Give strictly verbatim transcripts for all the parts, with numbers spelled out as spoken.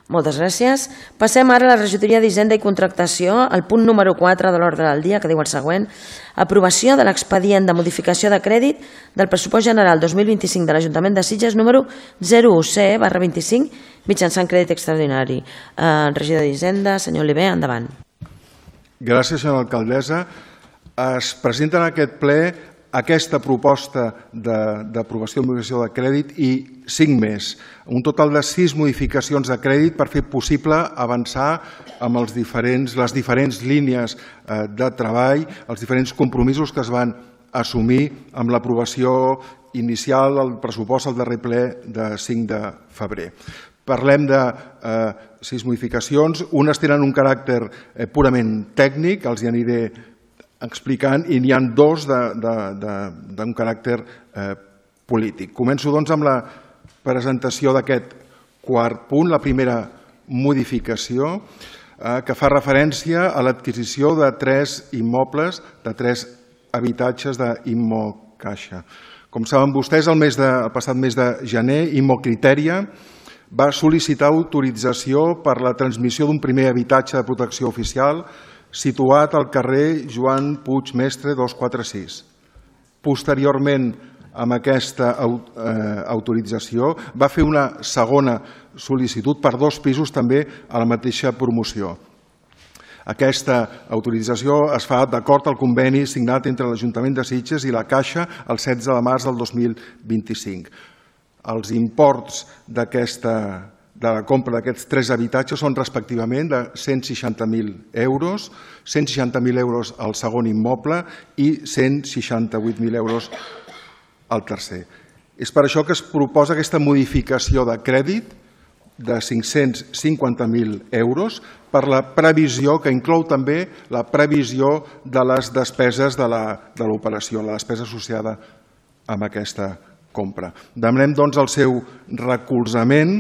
Moltes gràcies. Passem ara a la regidoria d'Hisenda i Contractació, el punt número quatre de l'ordre del dia, que diu el següent. Aprovació de l'expedient de modificació de crèdit del pressupost general dos mil vint-i-cinc de l'Ajuntament de Sitges número zero u C barra vint-i-cinc mitjançant crèdit extraordinari. El regidor d'Hisenda, senyor Oliver, endavant. Gràcies, senyora alcaldessa. Es presenta en aquest ple aquesta proposta d'aprovació de modificació de crèdit i cinc més. Un total de sis modificacions de crèdit per fer possible avançar amb els diferents, les diferents línies de treball, els diferents compromisos que es van assumir amb l'aprovació inicial del pressupost al darrer ple de cinc de febrer. Parlem de sis modificacions. Unes tenen un caràcter purament tècnic, els hi aniré explicant, i n'hi ha dos d'un caràcter polític. Començo, doncs, amb la presentació d'aquest quart punt, la primera modificació, que fa referència a l'adquisició de tres immobles, de tres habitatges d'Immocaixa. Com saben vostès, el passat mes de gener, Immocriteria va sol·licitar autorització per la transmissió d'un primer habitatge de protecció oficial situat al carrer Joan Puig Mestre dos cents quaranta sis. Posteriorment, amb aquesta autorització, va fer una segona sol·licitud per dos pisos també a la mateixa promoció. Aquesta autorització es fa d'acord al conveni signat entre l'Ajuntament de Sitges i la Caixa el setze de març del dos mil vint-i-cinc. Els imports d'aquesta de la compra d'aquests tres habitatges són respectivament de cent seixanta mil euros, cent seixanta mil euros al segon immoble i cent seixanta-vuit mil euros al tercer. És per això que es proposa aquesta modificació de crèdit de cinc-cents cinquanta mil euros per la previsió, que inclou també la previsió de les despeses de l'operació, la despesa associada amb aquesta compra. Demanem, doncs, el seu recolzament,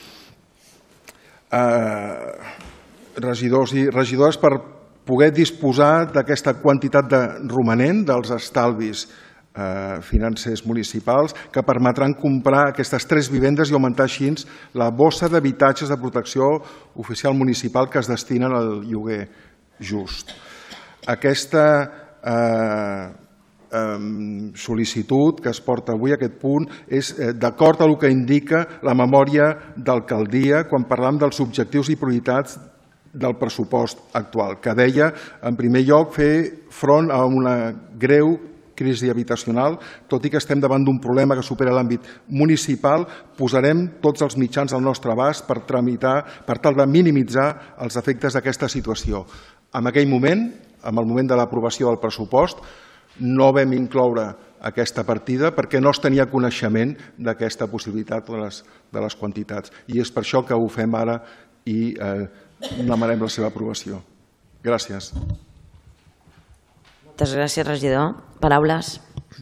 regidors i regidores, per poder disposar d'aquesta quantitat de romanent dels estalvis financers municipals que permetran comprar aquestes tres vivendes i augmentar així la bossa d'habitatges de protecció oficial municipal que es destinen al lloguer just. Aquesta sol·licitud que es porta avui, aquest punt, és d'acord amb el que indica la memòria d'alcaldia quan parlam dels objectius i prioritats del pressupost actual, que deia, en primer lloc, fer front a una greu crisi habitacional. Tot i que estem davant d'un problema que supera l'àmbit municipal, posarem tots els mitjans al nostre abast per tramitar, per tal de minimitzar els efectes d'aquesta situació. En aquell moment, en el moment de l'aprovació del pressupost, no vam incloure aquesta partida perquè no es tenia coneixement d'aquesta possibilitat de les quantitats. I és per això que ho fem ara i demanem la seva aprovació. Gràcies. Moltes gràcies, regidor. Paraules.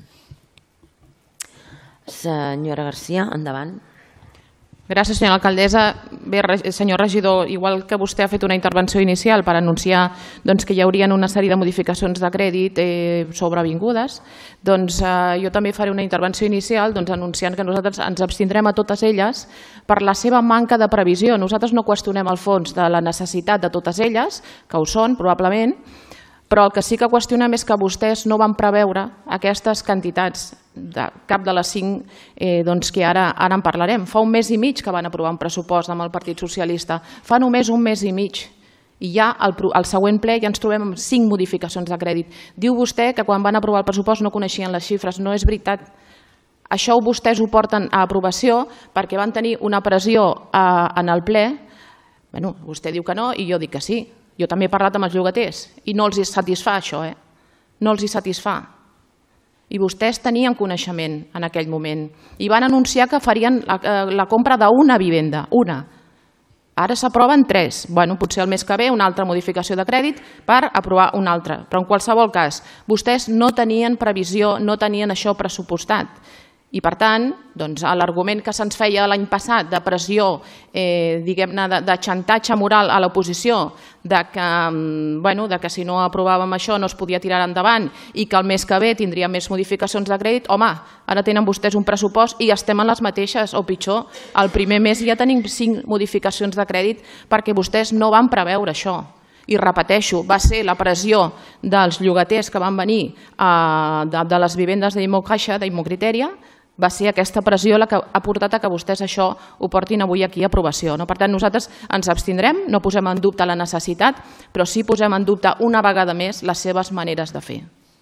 Senyora Garcia, endavant. Gràcies, senyora alcaldessa. Bé, senyor regidor, igual que vostè ha fet una intervenció inicial per anunciar que hi haurien una sèrie de modificacions de crèdit sobrevingudes, doncs jo també faré una intervenció inicial anunciant que nosaltres ens abstindrem a totes elles per la seva manca de previsió. Nosaltres no qüestionem el fons de la necessitat de totes elles, que ho són probablement, però el que sí que qüestionem és que vostès no van preveure aquestes quantitats de cap de les cinc que ara en parlarem. Fa un mes i mig que van aprovar un pressupost amb el Partit Socialista, fa només un mes i mig, i ja al següent ple ja ens trobem amb cinc modificacions de crèdit. Diu vostè que quan van aprovar el pressupost no coneixien les xifres, no és veritat. Això vostès ho porten a aprovació perquè van tenir una pressió en el ple. Vostè diu que no i jo dic que sí. Jo també he parlat amb els llogaters i no els satisfà això, eh? No els satisfà. I vostès tenien coneixement en aquell moment i van anunciar que farien la compra d'una vivenda, una. Ara s'aproven tres. Bé, potser el mes que ve una altra modificació de crèdit per aprovar una altra. Però en qualsevol cas, vostès no tenien previsió, no tenien això pressupostat. I, per tant, l'argument que se'ns feia l'any passat de pressió, diguem-ne, de xantatge moral a l'oposició, de que si no aprovàvem això no es podia tirar endavant i que el mes que ve tindríem més modificacions de crèdit, home, ara tenen vostès un pressupost i estem en les mateixes, o pitjor, el primer mes ja tenim cinc modificacions de crèdit perquè vostès no van preveure això. I repeteixo, va ser la pressió dels llogaters que van venir de les vivendes d'Immocaixa, d'Immocritèria, va ser aquesta pressió la que ha portat a que vostès això ho portin avui aquí a aprovació. Per tant, nosaltres ens abstindrem, no posem en dubte la necessitat, però sí posem en dubte una vegada més les seves maneres de fer.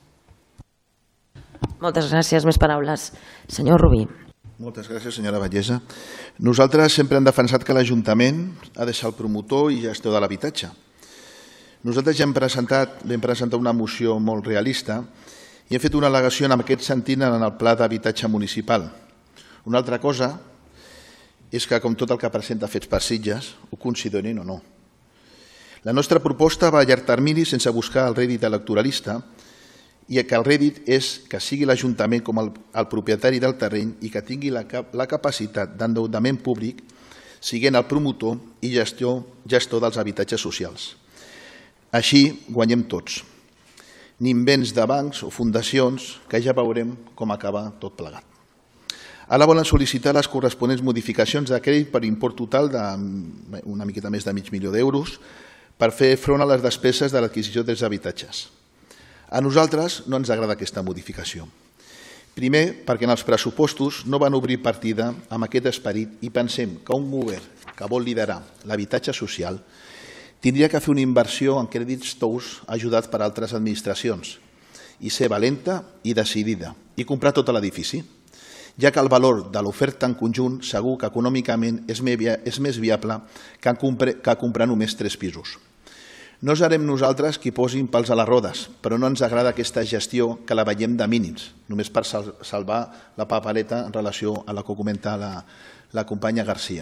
Moltes gràcies. Més paraules. Senyor Rubí. Moltes gràcies, senyora Vallesa. Nosaltres sempre hem defensat que l'Ajuntament ha de ser el promotor i gestor de l'habitatge. Nosaltres ja hem presentat, vam presentar una moció molt realista i hem fet una al·legació en aquest sentit en el Pla d'Habitatge Municipal. Una altra cosa és que, com tot el que presenta Fets per Sitges, ho considerin o no. La nostra proposta va a llarg termini sense buscar el rèdit electoralista i que el rèdit és que sigui l'Ajuntament com el propietari del terreny i que tingui la capacitat d'endeutament públic siguent el promotor i gestor dels habitatges socials. Així guanyem tots. Ni invents de bancs o fundacions, que ja veurem com acaba tot plegat. Ara volen sol·licitar les corresponents modificacions de crèdit per import total d'una miqueta més de mig milió d'euros per fer front a les despeses de l'adquisició dels habitatges. A nosaltres no ens agrada aquesta modificació. Primer, perquè en els pressupostos no van obrir partida amb aquest esperit i pensem que un govern que vol liderar l'habitatge social tindria que fer una inversió en crèdits tous ajudats per altres administracions i ser valenta i decidida i comprar tot l'edifici, ja que el valor de l'oferta en conjunt segur que econòmicament és més viable que comprar només tres pisos. No serem nosaltres qui posin pals a les rodes, però no ens agrada aquesta gestió que la veiem de mínims, només per salvar la papereta en relació a la que comenta la companya Garcia.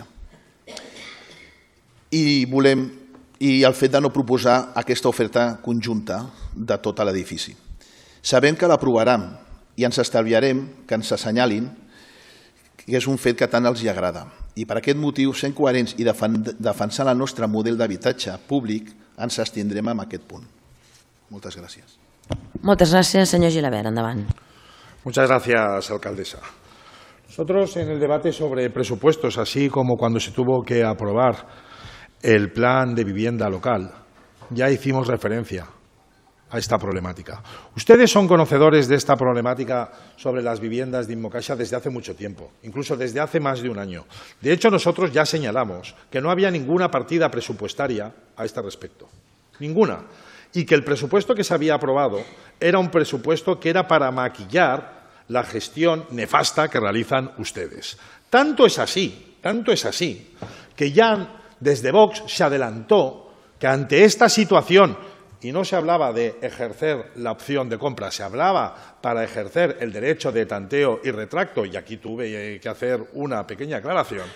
I volem i el fet de no proposar aquesta oferta conjunta de tot l'edifici. Sabem que l'aprovaran i ens estalviarem que ens assenyalin que és un fet que tant els agrada. I per aquest motiu, sent coherents i defensant el nostre model d'habitatge públic, ens abstindrem en aquest punt. Moltes gràcies. Moltes gràcies, senyor Gilabert. Endavant. Muchas gracias, alcaldesa. Nosotros en el debate sobre presupuestos, así como cuando se tuvo que aprobar el plan de vivienda local, ya hicimos referencia a esta problemática. Ustedes son conocedores de esta problemática sobre las viviendas de Immocaixa desde hace mucho tiempo, incluso desde hace más de un año. De hecho, nosotros ya señalamos que no había ninguna partida presupuestaria a este respecto, ninguna, y que el presupuesto que se había aprobado era un presupuesto que era para maquillar la gestión nefasta que realizan ustedes. Tanto es así, tanto es así, que ya desde Vox se adelantó que ante esta situación, y no se hablaba de ejercer la opción de compra, se hablaba para ejercer el derecho de tanteo y retracto, y aquí tuve que hacer una pequeña aclaración,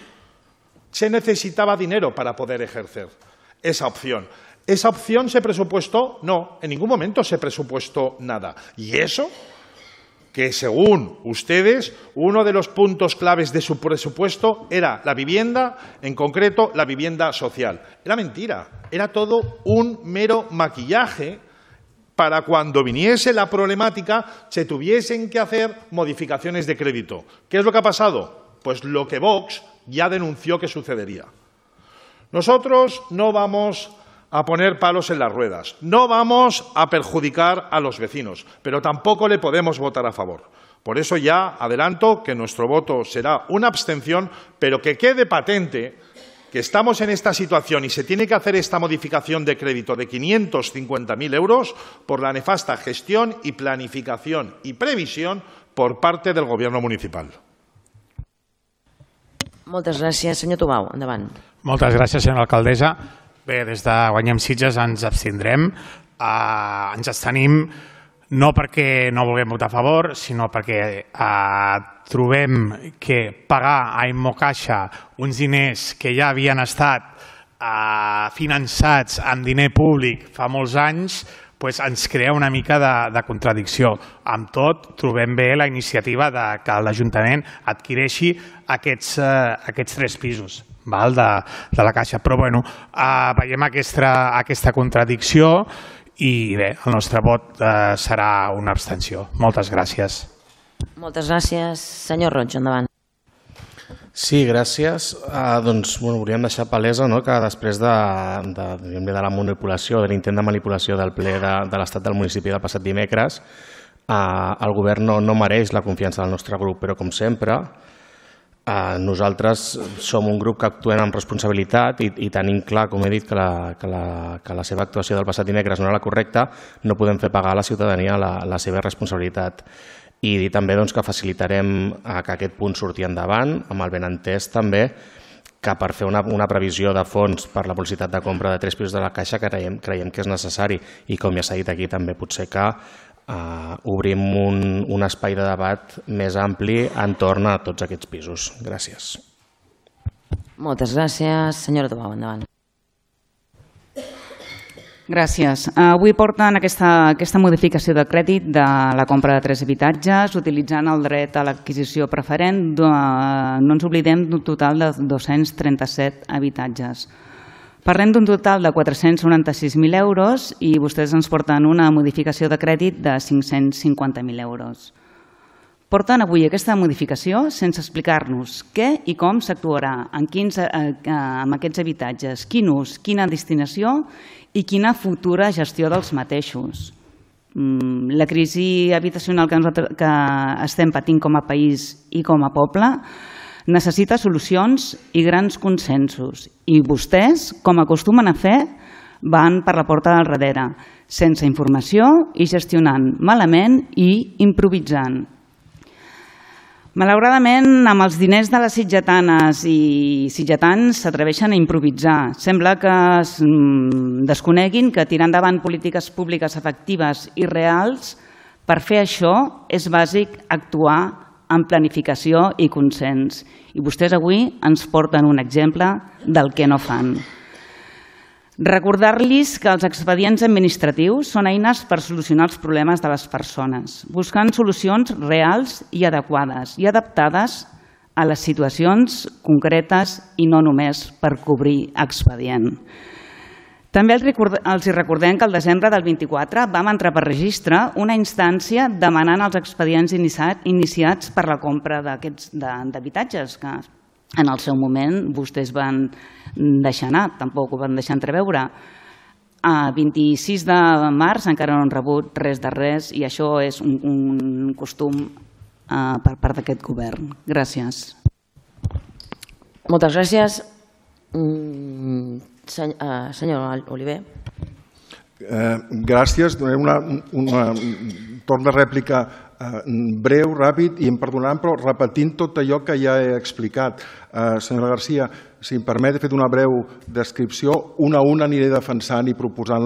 se necesitaba dinero para poder ejercer esa opción. ¿Esa opción se presupuestó? No, en ningún momento se presupuestó nada. ¿Y eso? Que según ustedes, uno de los puntos claves de su presupuesto era la vivienda, en concreto la vivienda social. Era mentira, era todo un mero maquillaje para cuando viniese la problemática se tuviesen que hacer modificaciones de crédito. ¿Qué es lo que ha pasado? Pues lo que Vox ya denunció que sucedería. Nosotros no vamos a poner palos en las ruedas. No vamos a perjudicar a los vecinos, pero tampoco le podemos votar a favor. Por eso ya adelanto que nuestro voto será una abstención, pero que quede patente que estamos en esta situación y se tiene que hacer esta modificación de crédito de quinientos cincuenta mil euros por la nefasta gestión y planificación y previsión por parte del Gobierno municipal. Moltes gràcies. Senyor Tubau, endavant. Moltes gràcies, senyora alcaldessa. Bé, des de Guanyem Sitges ens abstindrem. Uh, ens abstenim no perquè no vulguem votar a favor, sinó perquè uh, trobem que pagar a Immocaixa uns diners que ja havien estat uh, finançats amb diner públic fa molts anys doncs ens crea una mica de, de contradicció. Amb tot, trobem bé la iniciativa de que l'Ajuntament adquireixi aquests, eh, aquests tres pisos val, de, de la Caixa. Però bueno, eh, veiem aquesta, aquesta contradicció i bé, el nostre vot eh, serà una abstenció. Moltes gràcies. Moltes gràcies. Senyor Roig, endavant. Sí, gràcies. Uh, doncs, bueno, volíem deixar palesa no, que després de, de, de la manipulació, de l'intent de manipulació del ple de, de l'estat del municipi del passat dimecres, uh, el govern no, no mereix la confiança del nostre grup, però com sempre, uh, nosaltres som un grup que actuem amb responsabilitat i, i tenim clar, com he dit, que la, que, la, que la seva actuació del passat dimecres no era la correcta, no podem fer pagar a la ciutadania la, la seva responsabilitat. I dir també doncs, que facilitarem que aquest punt surti endavant, amb el benentès també que per fer una, una previsió de fons per la publicitat de compra de tres pisos de la Caixa creiem, creiem que és necessari i com ja s'ha dit aquí també potser que uh, obrim un, un espai de debat més ampli entorn a tots aquests pisos. Gràcies. Moltes gràcies. Senyora Tobau, endavant. Gràcies. Avui porten aquesta, aquesta modificació de crèdit de la compra de tres habitatges utilitzant el dret a l'adquisició preferent. No ens oblidem d'un total de dos-cents trenta-set habitatges. Parlem d'un total de quatre-cents noranta-sis mil euros i vostès ens porten una modificació de crèdit de cinc-cents cinquanta mil euros. Porten avui aquesta modificació sense explicar-nos què i com s'actuarà, en quins, eh, amb aquests habitatges, quin ús, quina destinació i quina futura gestió dels mateixos. La crisi habitacional que, nosaltres, que estem patint com a país i com a poble necessita solucions i grans consensos. I vostès, com acostumen a fer, van per la porta del darrere, sense informació i gestionant malament i improvisant. Malauradament, amb els diners de les sitgetanes i sitgetans s'atreveixen a improvisar. Sembla que es desconeguin que tirar endavant polítiques públiques efectives i reals, per fer això és bàsic actuar amb planificació i consens. I vostès avui ens porten un exemple del que no fan. Recordar-los que els expedients administratius són eines per solucionar els problemes de les persones, buscant solucions reals i adequades i adaptades a les situacions concretes i no només per cobrir expedient. També els recordem que el desembre del vint-i-quatre vam entrar per registre una instància demanant els expedients iniciats per la compra d'aquests d'habitatges que en el seu moment vostès van deixar anar, tampoc ho van deixar entreveure. A vint-i-sis de març encara no han rebut res de res i això és un, un costum uh, per part d'aquest govern. Gràcies. Moltes gràcies. Mm, senyor, uh, senyor Oliver. Eh, gràcies. Donaré una, una torn de rèplica eh, breu, ràpid, i em perdonaran, però repetint tot allò que ja he explicat. Eh, senyora Garcia, si em permet, he fet una breu descripció. Una a una aniré defensant i proposant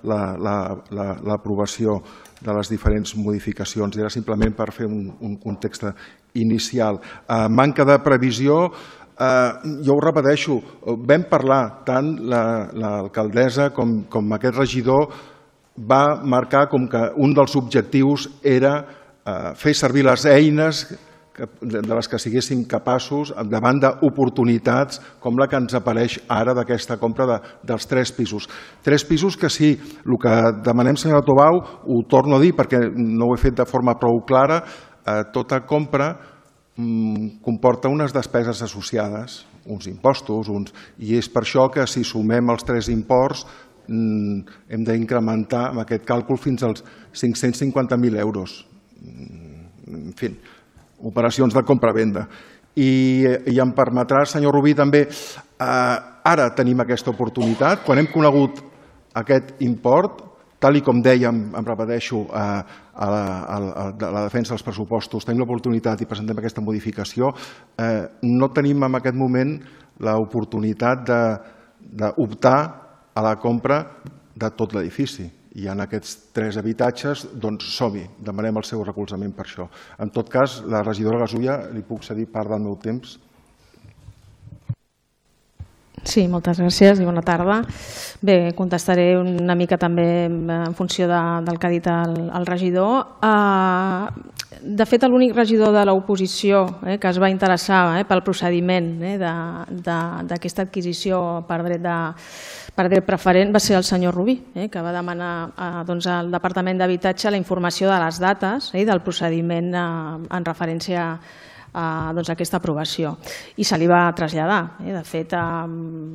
l'aprovació de les diferents modificacions. Era simplement per fer un, un context inicial. Eh, manca de previsió. Uh, jo ho repeteixo, vam parlar tant l'alcaldessa la, com, com aquest regidor va marcar com que un dels objectius era uh, fer servir les eines que, de les que siguéssim capaços davant d'oportunitats com la que ens apareix ara d'aquesta compra de, dels tres pisos. Tres pisos que sí, el que demanem, senyora Tobau, ho torno a dir perquè no ho he fet de forma prou clara, uh, tota compra comporta unes despeses associades, uns impostos, uns... i és per això que si sumem els tres imports hem d'incrementar amb aquest càlcul fins als cinc-cents cinquanta mil euros. En fi, operacions de compra-venda. I, i em permetrà, senyor Rubí, també, eh, ara tenim aquesta oportunitat, quan hem conegut aquest import, tal i com dèiem, em repeteixo, a, a, la, a, la, a la defensa dels pressupostos, tenim l'oportunitat i presentem aquesta modificació, eh, no tenim en aquest moment l'oportunitat d'optar a la compra de tot l'edifici. I en aquests tres habitatges, doncs som-hi, demanem el seu recolzament per això. En tot cas, la regidora Gasulla, li puc cedir part del meu temps? Sí, moltes gràcies i bona tarda. Bé, contestaré una mica també en funció de, del que ha dit el, el regidor. Uh, de fet, l'únic regidor de l'oposició eh, que es va interessar eh, pel procediment eh, d'aquesta adquisició per dret, de, per dret preferent va ser el senyor Rubí, eh, que va demanar uh, doncs, al Departament d'Habitatge la informació de les dates eh, del procediment uh, en referència a Uh, doncs aquesta aprovació i se li va traslladar. Eh? De fet, uh,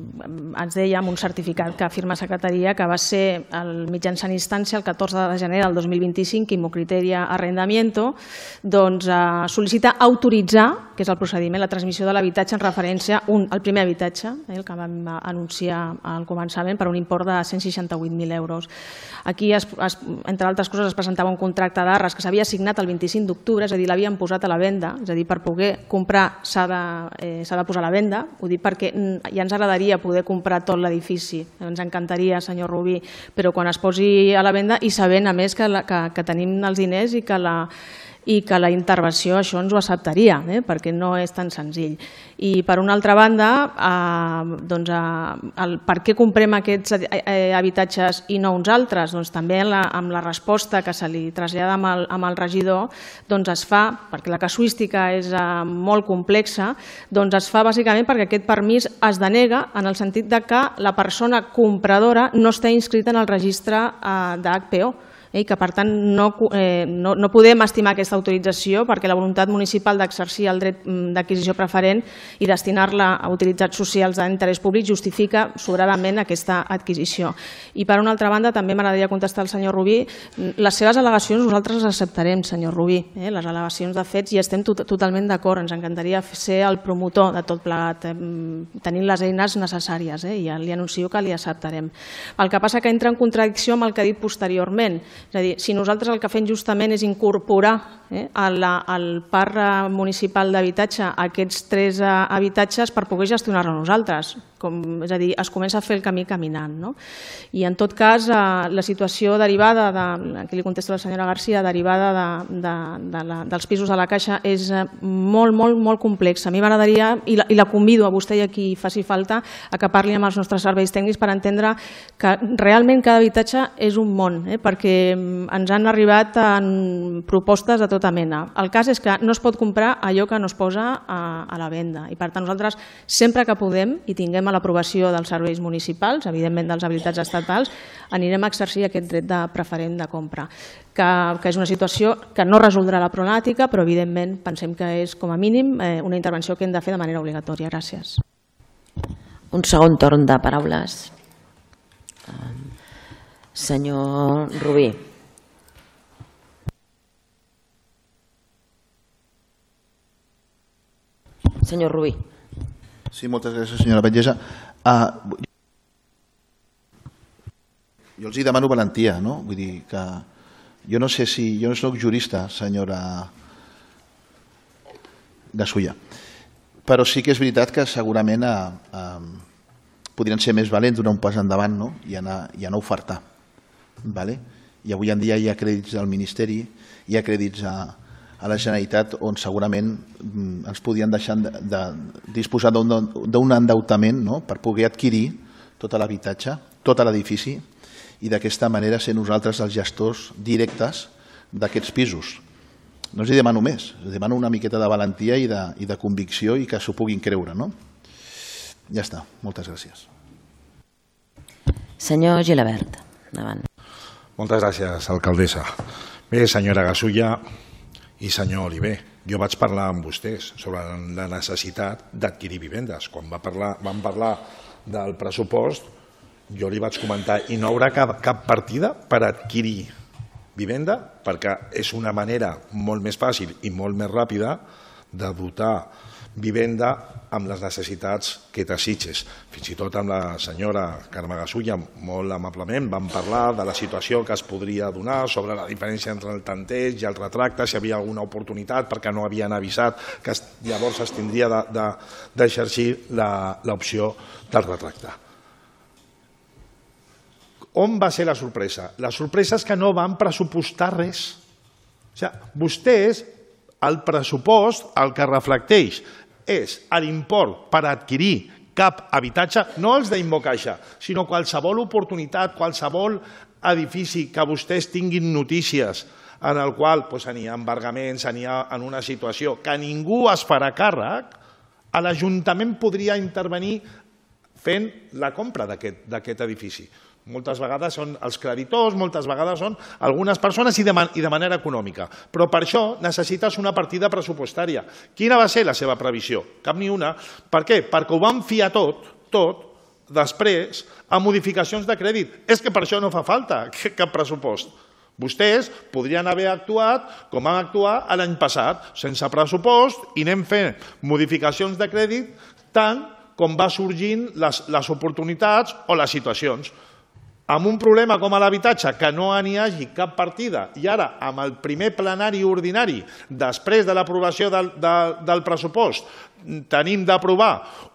ens deia amb un certificat que firma secretaria que va ser el mitjançant instància el catorze de gener del dos mil vint-i-cinc, Imo Criteria Arrendamiento, doncs uh, sol·licita autoritzar, que és el procediment, la transmissió de l'habitatge en referència un, al primer habitatge, eh, el que vam anunciar al començament, per un import de cent seixanta-vuit mil euros. Aquí, es, es, entre altres coses, es presentava un contracte d'arres que s'havia signat el vint-i-cinc d'octubre, és a dir, l'havien posat a la venda, és a dir, per poder comprar s'ha de, eh, s'ha de posar a la venda. Ho dic perquè ja ens agradaria poder comprar tot l'edifici, ens encantaria, senyor Rubí, però quan es posi a la venda i sabent, a més, que, la, que, que tenim els diners i que la i que la intervenció això ens ho acceptaria, eh? perquè no és tan senzill. I per una altra banda, eh, doncs, eh, el, per què comprem aquests eh, habitatges i no uns altres? Doncs també la, amb la resposta que se li trasllada amb el, amb el regidor doncs es fa, perquè la casuística és eh, molt complexa, doncs es fa bàsicament perquè aquest permís es denega en el sentit de que la persona compradora no està inscrita en el registre eh, d'H P O. I que, per tant, no, eh, no, no podem estimar aquesta autorització perquè la voluntat municipal d'exercir el dret d'adquisició preferent i destinar-la a utilitzats socials d'interès públic justifica sobradament aquesta adquisició. I, per una altra banda, també m'agradaria contestar al senyor Rubí. Les seves al·legacions nosaltres les acceptarem, senyor Rubí. Eh? Les al·legacions de fets i estem tot, totalment d'acord. Ens encantaria ser el promotor de tot plegat, eh? tenint les eines necessàries, eh? i ja li anuncio que li acceptarem. El que passa que entra en contradicció amb el que ha dit posteriorment. És a dir, si nosaltres el que fem justament és incorporar eh, al, al parc municipal d'habitatge aquests tres eh, habitatges per poder gestionar-lo nosaltres, com, és a dir, es comença a fer el camí caminant. No? I en tot cas, eh, la situació derivada, de, aquí li contesta la senyora Garcia, derivada de, de, de la, dels pisos de la Caixa és eh, molt, molt, molt complexa. A mi m'agradaria, i, la, i la convido a vostè i a qui faci falta, a que parli amb els nostres serveis tècnics per entendre que realment cada habitatge és un món, eh, perquè ens han arribat en propostes de tota mena. El cas és que no es pot comprar allò que no es posa a, a la venda i per tant nosaltres sempre que podem i tinguem l'aprovació dels serveis municipals, evidentment dels habilitats estatals, anirem a exercir aquest dret de preferent de compra, que, que és una situació que no resoldrà la problemàtica, però evidentment pensem que és com a mínim eh, una intervenció que hem de fer de manera obligatòria. Gràcies. Un segon torn de paraules. Senyor Rubí. Senyor Rubí. Sí, moltes gràcies, senyora Batllessa. Uh, jo els hi demano valentia, no? Vull dir que jo no sé si... Jo no soc jurista, senyora Gasulla, però sí que és veritat que segurament uh, uh, podrien ser més valents, donar un pas endavant, no? I anar, i anar a ofertar. Vale? I avui en dia hi ha crèdits al Ministeri, hi ha crèdits a, a la Generalitat on segurament ens podien deixar de, de disposar d'un endeutament, no? Per poder adquirir tot l'habitatge, tot l'edifici i d'aquesta manera ser nosaltres els gestors directes d'aquests pisos. No els hi demano més, els demano una miqueta de valentia i de, i de convicció i que s'ho puguin creure. No? Ja està, moltes gràcies. Senyor Gilabert, endavant. Moltes gràcies, alcaldessa. Bé, senyora Gasulla i senyor Oliver, jo vaig parlar amb vostès sobre la necessitat d'adquirir vivendes. Quan va parlar, vam parlar del pressupost, jo li vaig comentar i no haurà cap, cap partida per adquirir vivenda perquè és una manera molt més fàcil i molt més ràpida de dotar vivenda amb les necessitats que desitges. Fins i tot amb la senyora Carme Gasulla, molt amablement, vam parlar de la situació que es podria donar sobre la diferència entre el tanteig i el retracte, si hi havia alguna oportunitat perquè no havien avisat que llavors es tindria d'exercir l'opció del retracte. On va ser la sorpresa? La sorpresa és que no van pressupostar res. O sigui, vostès, el pressupost, el que reflecteix és l'import per adquirir cap habitatge, no els d'Invocaixa, sinó qualsevol oportunitat, qualsevol edifici que vostès tinguin notícies en el qual n'hi ha embargaments, n'hi ha en una situació que ningú es farà càrrec, l'Ajuntament podria intervenir fent la compra d'aquest edifici. Moltes vegades són els creditors, moltes vegades són algunes persones i de manera econòmica. Però per això necessites una partida pressupostària. Quina va ser la seva previsió? Cap ni una. Per què? Perquè ho van fiar tot, tot, després, a modificacions de crèdit. És que per això no fa falta cap pressupost. Vostès podrien haver actuat com van actuar l'any passat, sense pressupost, i anem fent modificacions de crèdit tant com va sorgint les oportunitats o les situacions. Amb un problema com l'habitatge, que no n'hi hagi cap partida, i ara, amb el primer plenari ordinari, després de l'aprovació del pressupost, tenim d'aprovar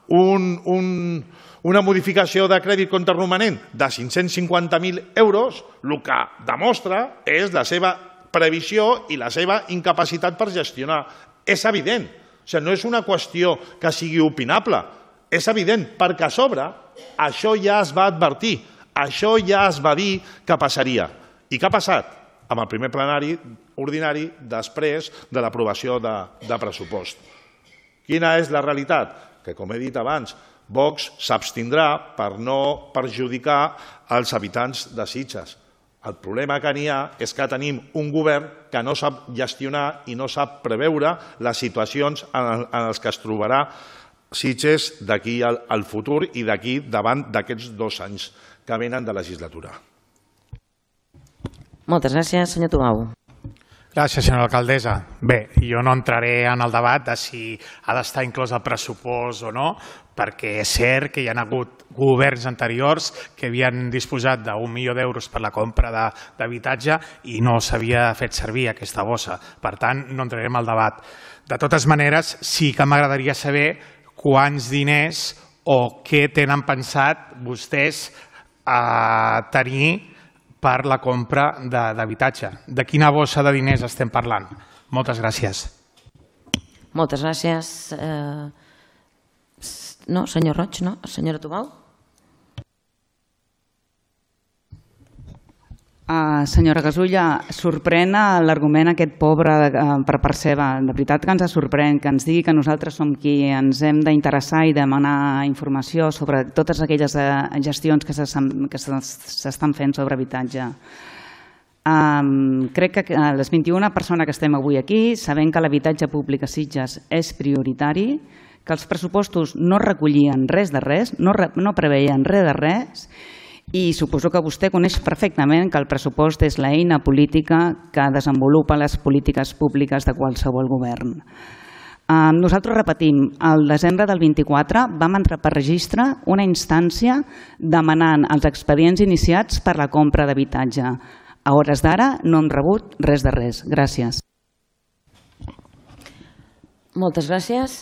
una modificació de crèdit contraromanent de cinc-cents cinquanta mil euros, el que demostra és la seva previsió i la seva incapacitat per gestionar. És evident, no és una qüestió que sigui opinable, és evident, perquè a sobre això ja es va advertir. Això ja es va dir que passaria. I què ha passat? Amb el primer plenari ordinari després de l'aprovació de pressupost. Quina és la realitat? Que, com he dit abans, Vox s'abstindrà per no perjudicar els habitants de Sitges. El problema que n'hi ha és que tenim un govern que no sap gestionar i no sap preveure les situacions en les que es trobarà Sitges d'aquí al futur i d'aquí davant d'aquests dos anys que venen de legislatura. Moltes gràcies, senyor Tubau. Gràcies, senyora alcaldessa. Bé, jo no entraré en el debat de si ha d'estar inclòs el pressupost o no, perquè és cert que hi ha hagut governs anteriors que havien disposat d'un milió d'euros per la compra d'habitatge i no s'havia fet servir aquesta bossa. Per tant, no entrarem al debat. De totes maneres, sí que m'agradaria saber quants diners o què tenen pensat vostès a tenir per la compra d'habitatge. De quina bossa de diners estem parlant? Moltes gràcies. Moltes gràcies. No, senyor Roig, no? Senyora Tubau? Senyora Gasulla, sorprèn l'argument aquest pobre per part seva. De veritat que ens sorprèn que ens digui que nosaltres som qui ens hem d'interessar i demanar informació sobre totes aquelles gestions que s'estan fent sobre habitatge. Crec que les vint-i-una persones que estem avui aquí sabem que l'habitatge públic a Sitges és prioritari, que els pressupostos no recollien res de res, no preveien res de res, i suposo que vostè coneix perfectament que el pressupost és l'eina política que desenvolupa les polítiques públiques de qualsevol govern. Nosaltres repetim, al desembre del vint-i-quatre vam entrar per registre una instància demanant els expedients iniciats per la compra d'habitatge. A hores d'ara no hem rebut res de res. Gràcies. Moltes gràcies.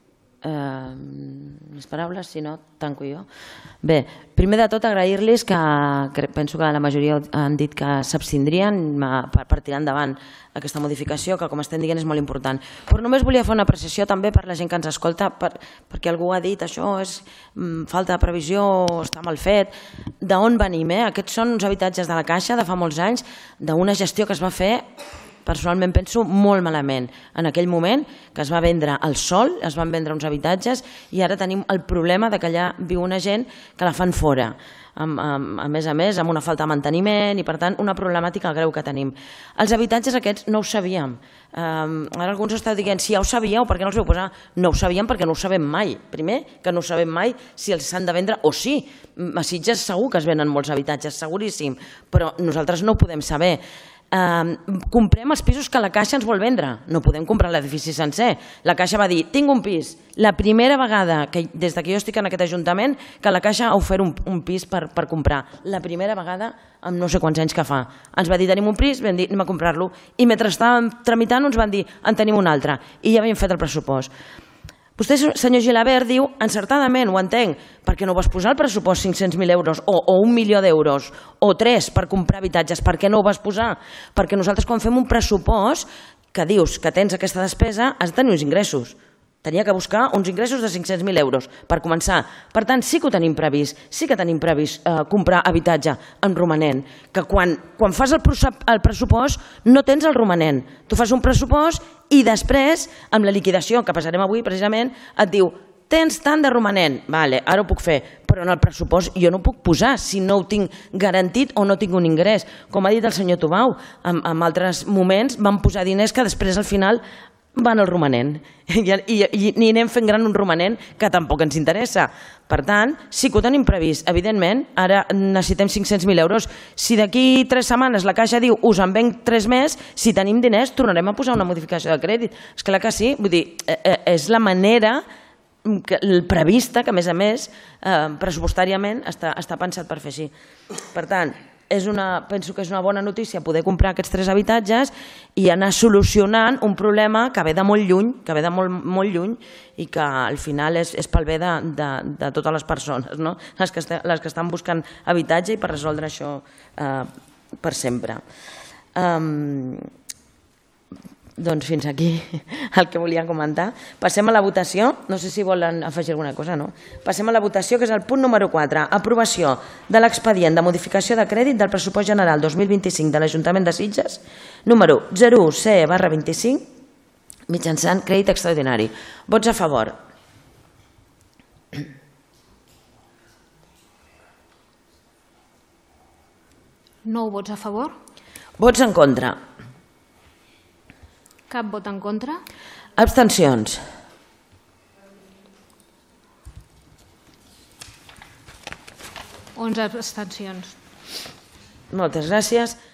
Més paraules, si no, tanco jo. Bé, primer de tot agrair-los que penso que la majoria han dit que s'abstindrien per tirar endavant aquesta modificació, que com estem dient és molt important. Però només volia fer una apreciació també per la gent que ens escolta, perquè algú ha dit això és falta de previsió, està mal fet. D'on venim? Aquests són uns habitatges de la Caixa de fa molts anys, d'una gestió que es va fer, personalment penso, molt malament. En aquell moment que es va vendre el sòl, es van vendre uns habitatges i ara tenim el problema que allà viu una gent que la fan fora. A més a més, amb una falta de manteniment i, per tant, una problemàtica greu que tenim. Els habitatges aquests no ho sabíem. Ara alguns esteu dient, si ja ho sabíeu, per què no els vau posar? No ho sabíem perquè no ho sabem mai. Primer, que no ho sabem mai si els s'han de vendre o sí. A Sitges segur que es venen molts habitatges, seguríssim, però nosaltres no ho podem saber. Comprem els pisos que la Caixa ens vol vendre, no podem comprar l'edifici sencer. La Caixa va dir, tinc un pis. La primera vegada, des que jo estic en aquest Ajuntament, que la Caixa ha ofert un pis per comprar. La primera vegada en no sé quants anys que fa. Ens va dir, tenim un pis, vam dir, anem a comprar-lo. I mentre estàvem tramitant ens van dir, en tenim un altre. I ja havíem fet el pressupost. Vostè, senyor Gilabert, diu, encertadament, ho entenc, perquè no vas posar al pressupost cinc-cents mil euros o un milió d'euros o tres per comprar habitatges. Per què no ho vas posar? Perquè nosaltres quan fem un pressupost que dius que tens aquesta despesa has de tenir uns ingressos. Tenia que buscar uns ingressos de cinc-cents mil euros per començar. Per tant, sí que ho tenim previst, sí que tenim previst eh, comprar habitatge en romanent, que quan, quan fas el, el pressupost no tens el romanent. Tu fas un pressupost i després, amb la liquidació que passarem avui precisament, et diu tens tant de romanent, vale, ara ho puc fer, però en el pressupost jo no ho puc posar si no ho tinc garantit o no tinc un ingrés. Com ha dit el senyor Tubau, en, en altres moments van posar diners que després al final van al romanent i, i, i ni anem fent gran un romanent que tampoc ens interessa. Per tant, sí que ho tenim previst. Evidentment, ara necessitem cinc-cents mil euros. Si d'aquí tres setmanes la Caixa diu us en venc tres més, si tenim diners tornarem a posar una modificació de crèdit. És clar que sí, vull dir, és la manera prevista que a més a més pressupostàriament està, està pensat per fer així. Per tant, és una, penso que és una bona notícia poder comprar aquests tres habitatges i anar solucionant un problema que ve de molt lluny, que ve de molt, molt lluny i que al final és, és pel bé de, de, de totes les persones, no? les, que est les que estan buscant habitatge i per resoldre això eh, per sempre. Um, Doncs fins aquí el que volia comentar. Passem a la votació. No sé si volen afegir alguna cosa, no? Passem a la votació, que és el punt número quatre. Aprovació de l'expedient de modificació de crèdit del pressupost general dos mil vint-i-cinc de l'Ajuntament de Sitges, número zero u C barra vint-i-cinc, mitjançant crèdit extraordinari. Vots a favor. Nou vots a favor. Vots en contra. Cap vot en contra. Abstencions. onze abstencions. Moltes gràcies.